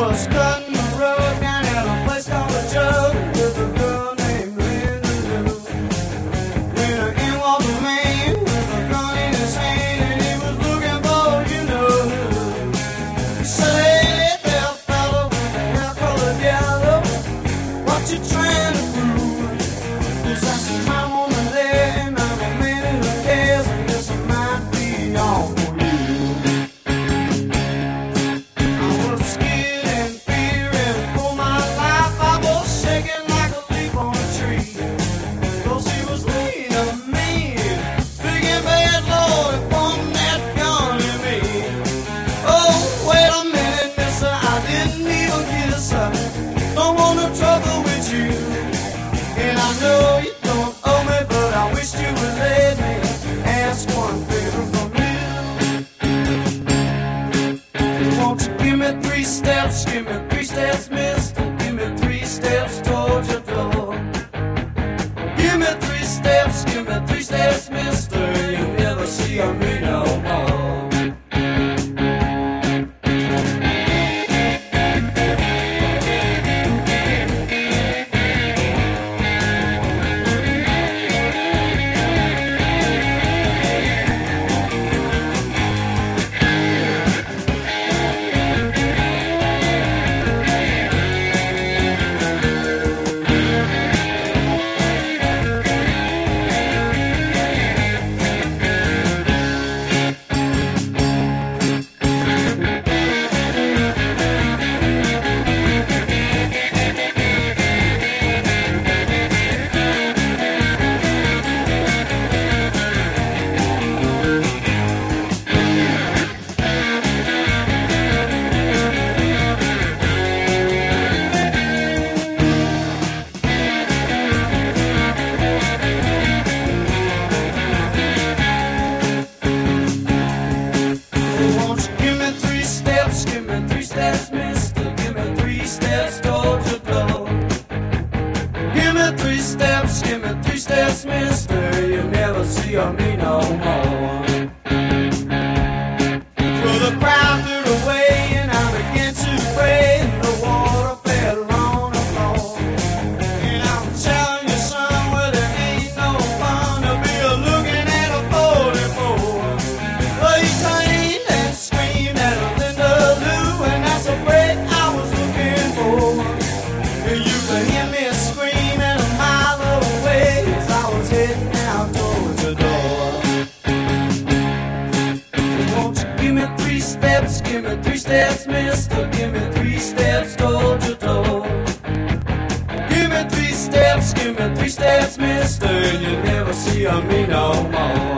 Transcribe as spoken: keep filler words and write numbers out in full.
was cutting the road down at a place called the Jug with a girl named Linda Lou. When in walked a man with a gun in his hand, and he was looking for you know who. He said, "Hey there, fella with the hair colored yellow, what you trying to prove? Is I some time on the leg, and I'm a man who cares, and this might be all for you." Don't want no trouble with you, and I know you don't owe me, but I wish you would let me ask one favor from you. Won't you give me three steps, give me three steps, mister, give me three steps towards your door. Give me three steps, give me three steps, mister, you'll never see me no more. Give me three steps, mister, give me three steps towards your door. Give me three steps, give me three steps, mister, you'll never see me no more. Well, the crowd cleared away and I began to pray, and the water fell on the floor. And I'm telling you, son, well, there ain't no fun to be a looking at a forty-four. Well, he trained and screamed at a steps, give me three steps, mister, give me three steps towards your door. Give me three steps, give me three steps, mister, you'll never see me no more.